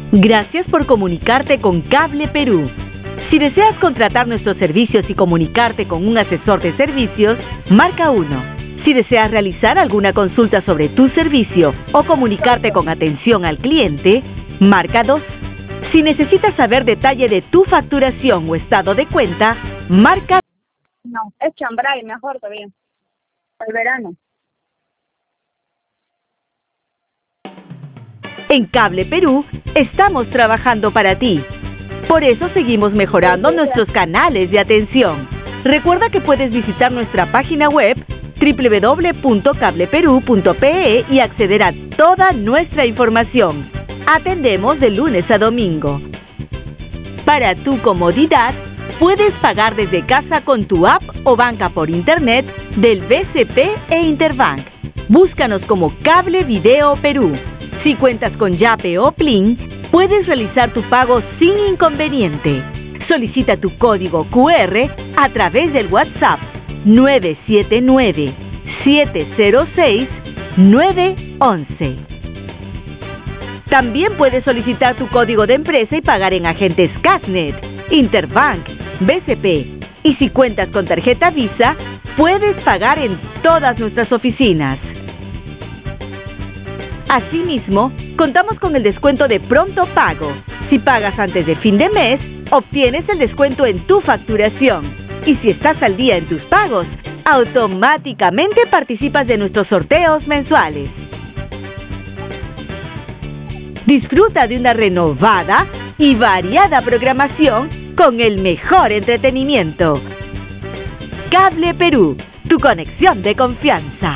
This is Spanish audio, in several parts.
Gracias por comunicarte con Cable Perú. Si deseas contratar nuestros servicios y comunicarte con un asesor de servicios, marca 1. Si deseas realizar alguna consulta sobre tu servicio o comunicarte con atención al cliente, marca 2. Si necesitas saber detalle de tu facturación o estado de cuenta, marca... No, es chambray, mejor todavía. El verano. En Cable Perú, estamos trabajando para ti. Por eso seguimos mejorando nuestros canales de atención. Recuerda que puedes visitar nuestra página web www.cableperú.pe y acceder a toda nuestra información. Atendemos de lunes a domingo. Para tu comodidad, puedes pagar desde casa con tu app o banca por internet del BCP e Interbank. Búscanos como Cable Video Perú. Si cuentas con Yape o Plin, puedes realizar tu pago sin inconveniente. Solicita tu código QR a través del WhatsApp 979-706-911. También puedes solicitar tu código de empresa y pagar en agentes Casnet, Interbank, BCP. Y si cuentas con tarjeta Visa, puedes pagar en todas nuestras oficinas. Asimismo, contamos con el descuento de pronto pago. Si pagas antes de fin de mes, obtienes el descuento en tu facturación. Y si estás al día en tus pagos, automáticamente participas de nuestros sorteos mensuales. Disfruta de una renovada y variada programación con el mejor entretenimiento. Cable Perú, tu conexión de confianza.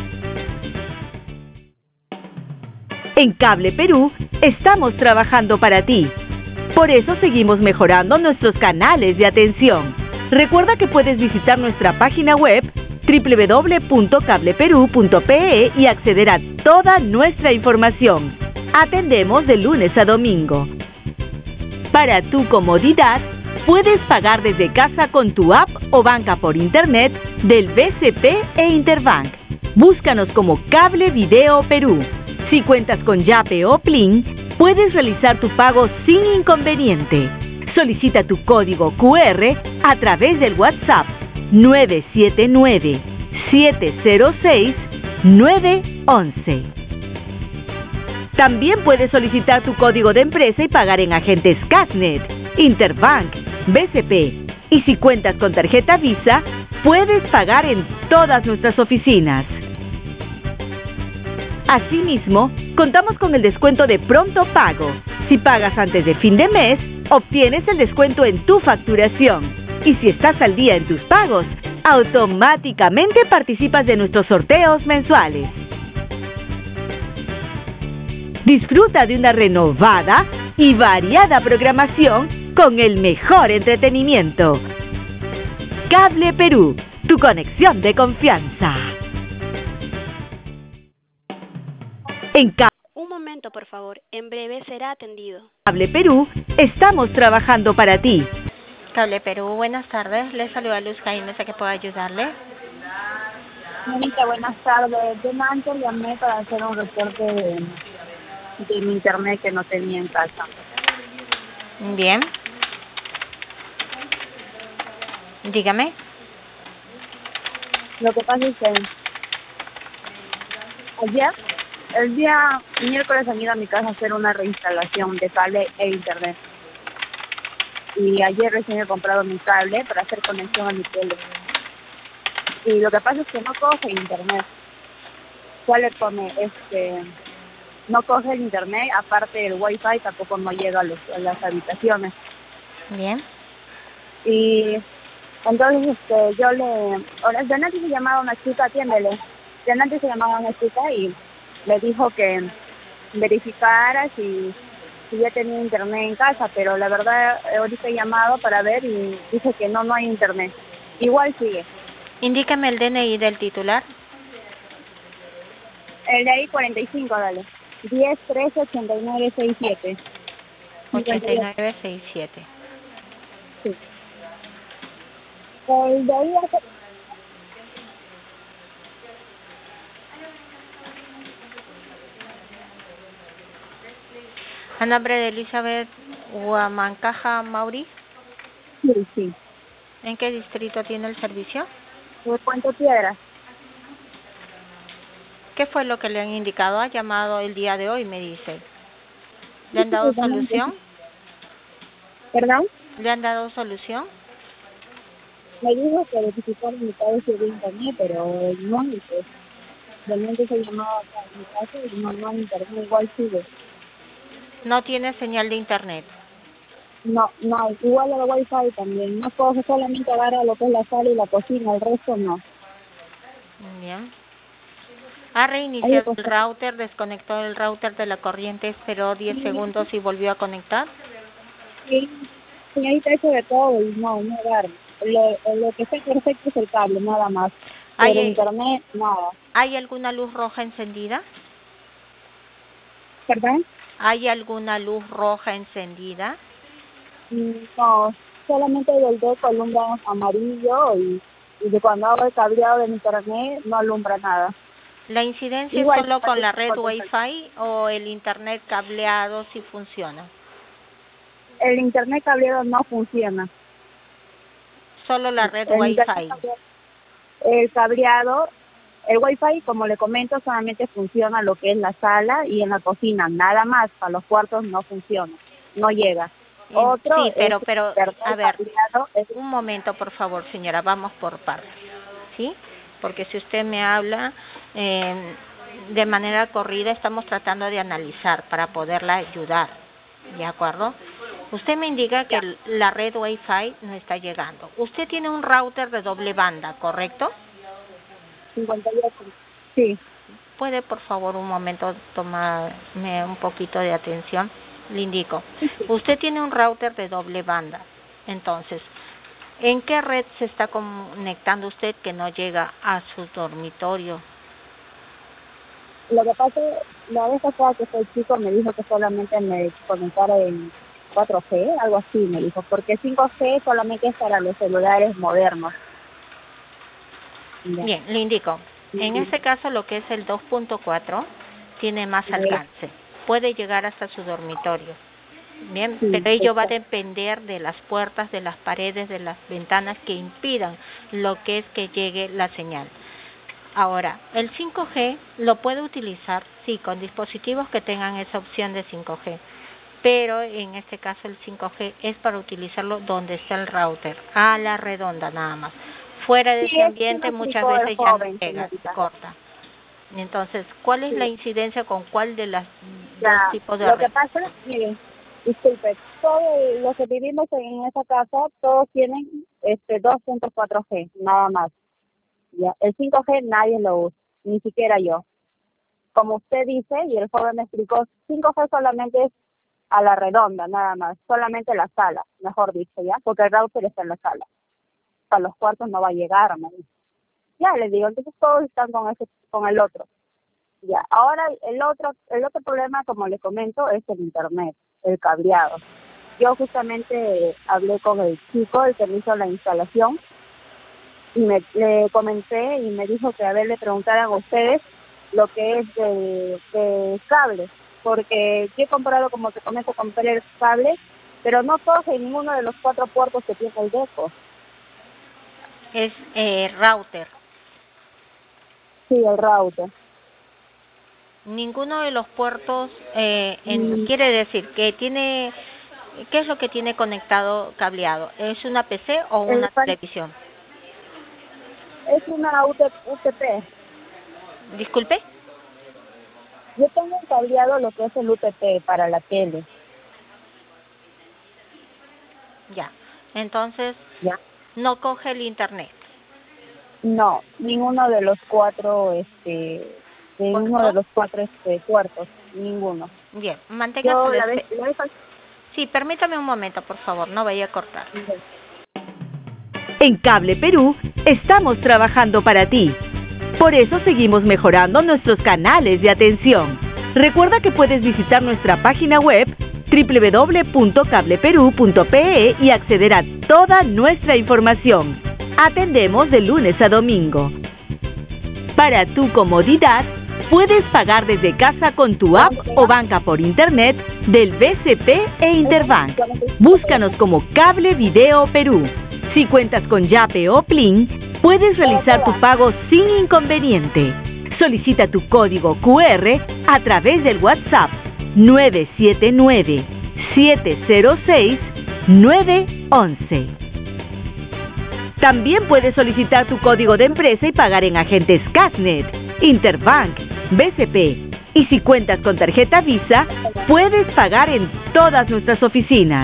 En Cable Perú, estamos trabajando para ti. Por eso seguimos mejorando nuestros canales de atención. Recuerda que puedes visitar nuestra página web www.cableperú.pe y acceder a toda nuestra información. Atendemos de lunes a domingo. Para tu comodidad, puedes pagar desde casa con tu app o banca por internet del BCP e Interbank. Búscanos como Cable Video Perú. Si cuentas con Yape o Plin, puedes realizar tu pago sin inconveniente. Solicita tu código QR a través del WhatsApp 979-706-911. También puedes solicitar tu código de empresa y pagar en agentes Casnet, Interbank, BCP. Y si cuentas con tarjeta Visa, puedes pagar en todas nuestras oficinas. Asimismo, contamos con el descuento de pronto pago. Si pagas antes de fin de mes, obtienes el descuento en tu facturación. Y si estás al día en tus pagos, automáticamente participas de nuestros sorteos mensuales. Disfruta de una renovada y variada programación con el mejor entretenimiento. Cable Perú, tu conexión de confianza. Un momento, por favor. En breve será atendido. Cable Perú, estamos trabajando para ti. Cable Perú, buenas tardes. Les saluda Luz Jaime, no sé qué puedo ayudarle. Señorita, buenas tardes. Yo antes llamé para hacer un reporte de mi internet que no tenía en casa. Bien. Dígame. Lo que pasa es que ayer, el día miércoles, han ido a mi casa a hacer una reinstalación de cable e internet. Y ayer recién he comprado mi cable para hacer conexión a mi tele. Y lo que pasa es que no coge internet. ¿Cuál le pone? No coge el internet, aparte el wifi tampoco no llega a las habitaciones. Bien. Y entonces ahora de antes se llamaba una chica, atiéndele. De antes se llamaba una chica y le dijo que verificara si ya tenía internet en casa, pero la verdad ahorita he llamado para ver y dice que no hay internet. Igual sigue. Indícame el DNI del titular. El de ahí 45, dale. 10 13 89 67. 8967. Sí. El de ahí A nombre de Elizabeth Huamancaja Mauri. Sí, sí. ¿En qué distrito tiene el servicio? De Puente Piedra. ¿Qué fue lo que le han indicado? Ha llamado el día de hoy, me dice. ¿Le han dado solución? ¿Perdón? ¿Le han dado solución? Me dijo que verificar mi caso de internet, pero no, y pues, realmente se llamaba acá en mi casa y no hay internet, igual sigue. No tiene señal de internet. No, igual el wifi también. No puedo solamente agarrar lo que es la sala y la cocina, el resto no. Bien. Ha Ahí reiniciado pues, el router, desconectó el router de la corriente, esperó 10 segundos y volvió a conectar. sí, señorita, eso de todo y no agarro. Lo que está perfecto es el cable, nada más. Pero internet, nada. ¿Hay alguna luz roja encendida? ¿Perdón? ¿Hay alguna luz roja encendida? No, solamente del deco alumbra amarillo y de cuando hago el cableado del internet no alumbra nada. ¿La incidencia Igual, es solo con la red Wi-Fi o el internet cableado sí funciona? El internet cableado no funciona. Solo la red El Wi-Fi. El cableado, el Wi-Fi, como le comento, solamente funciona lo que es la sala y en la cocina, nada más. Para los cuartos no funciona, no llega. Otro sí, pero a ver, es... un momento, por favor, señora, vamos por partes, ¿sí? Porque si usted me habla de manera corrida, estamos tratando de analizar para poderla ayudar, ¿de acuerdo? Usted me indica que la red Wi-Fi no está llegando. Usted tiene un router de doble banda, ¿correcto? 58, sí. ¿Puede, por favor, un momento tomarme un poquito de atención? Le indico. Usted tiene un router de doble banda. Entonces, ¿en qué red se está conectando usted que no llega a su dormitorio? Lo que pasa, la vez pasada que fue el chico me dijo que solamente me conectara en 4G, algo así me dijo, porque 5G solamente es para los celulares modernos. Bien, le indico. En este caso, lo que es el 2.4 tiene más alcance. Puede llegar hasta su dormitorio. Bien, pero ello va a depender de las puertas, de las paredes, de las ventanas que impidan lo que es que llegue la señal. Ahora, el 5G lo puede utilizar, sí, con dispositivos que tengan esa opción de 5G. Pero en este caso el 5G es para utilizarlo donde está el router, a la redonda nada más. Fuera de ese ambiente muchas veces ya no llega, corta. Entonces, ¿cuál es la incidencia con cuál de las dos tipos de red? Lo que pasa, miren, disculpe, todos los que vivimos en esa casa, todos tienen 2.4G, nada más. Ya, el 5G nadie lo usa, ni siquiera yo. Como usted dice, y el joven me explicó, 5G solamente es a la redonda, nada más, solamente la sala, mejor dicho, ¿ya? Porque el router está en la sala. Para los cuartos no va a llegar, me dice. Ya, les digo, entonces todos están con el otro. Ya, ahora el otro problema, como les comento, es el internet, el cableado. Yo justamente hablé con el chico, el que me hizo la instalación, y le comenté y me dijo que a ver, le preguntaran a ustedes lo que es de cable, porque yo he comprado, como te comento, compré el cable, pero no coge ninguno de los 4 puertos que tiene el deco. Es router. Sí, el router. Ninguno de los puertos, quiere decir que tiene, ¿qué es lo que tiene conectado cableado? ¿Es una PC o una televisión? Es una UTP. ¿Disculpe? Yo tengo cableado lo que es el UTP para la tele. Ya, entonces, no coge el internet. No, ninguno de los 4, ninguno de los 4 puertos, ninguno. Bien, manténgase. Sí, permítame un momento, por favor, no vaya a cortar. En Cable Perú estamos trabajando para ti. Por eso seguimos mejorando nuestros canales de atención. Recuerda que puedes visitar nuestra página web www.cableperu.pe y acceder a toda nuestra información. Atendemos de lunes a domingo. Para tu comodidad, puedes pagar desde casa con tu app o banca por internet del BCP e Interbank. Búscanos como Cable Video Perú. Si cuentas con Yape o Plin, puedes realizar tu pago sin inconveniente. Solicita tu código QR a través del WhatsApp 979-706-911. También puedes solicitar tu código de empresa y pagar en agentes Casnet, Interbank, BCP. Y si cuentas con tarjeta Visa, puedes pagar en todas nuestras oficinas.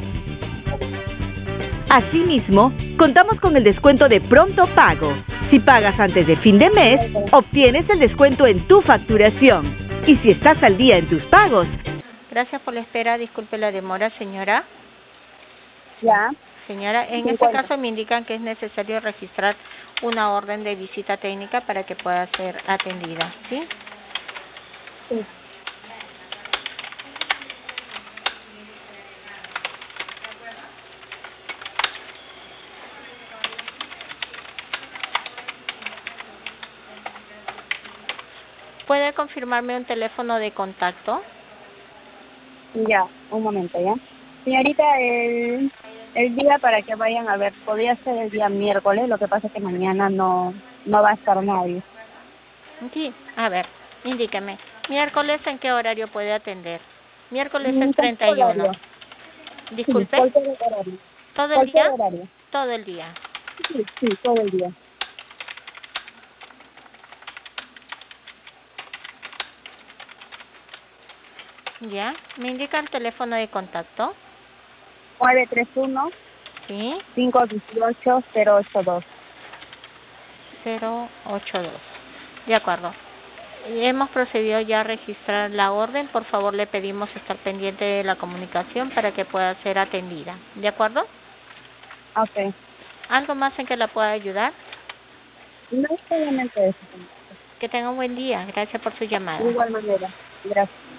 Asimismo, contamos con el descuento de pronto pago. Si pagas antes de fin de mes, obtienes el descuento en tu facturación. Y si estás al día en tus pagos... Gracias por la espera, disculpe la demora, señora. Ya. Señora, en este caso me indican que es necesario registrar una orden de visita técnica para que pueda ser atendida, ¿sí? Sí. ¿Puede confirmarme un teléfono de contacto? Ya, un momento, ¿ya? Señorita, el día para que vayan a ver, podría ser el día miércoles, lo que pasa es que mañana no va a estar nadie. Sí, a ver, indíqueme. ¿Miércoles en qué horario puede atender? Miércoles es 31. Disculpe. Sí, cualquier horario. ¿Todo el día? Horario. Todo el día. Sí, todo el día. ¿Ya? ¿Me indica el teléfono de contacto? 931 Sí. 518 082. 082. De acuerdo. Hemos procedido ya a registrar la orden. Por favor, le pedimos estar pendiente de la comunicación para que pueda ser atendida. ¿De acuerdo? Ok. ¿Algo más en que la pueda ayudar? No es solamente eso. Que tenga un buen día. Gracias por su llamada. De igual manera. Gracias.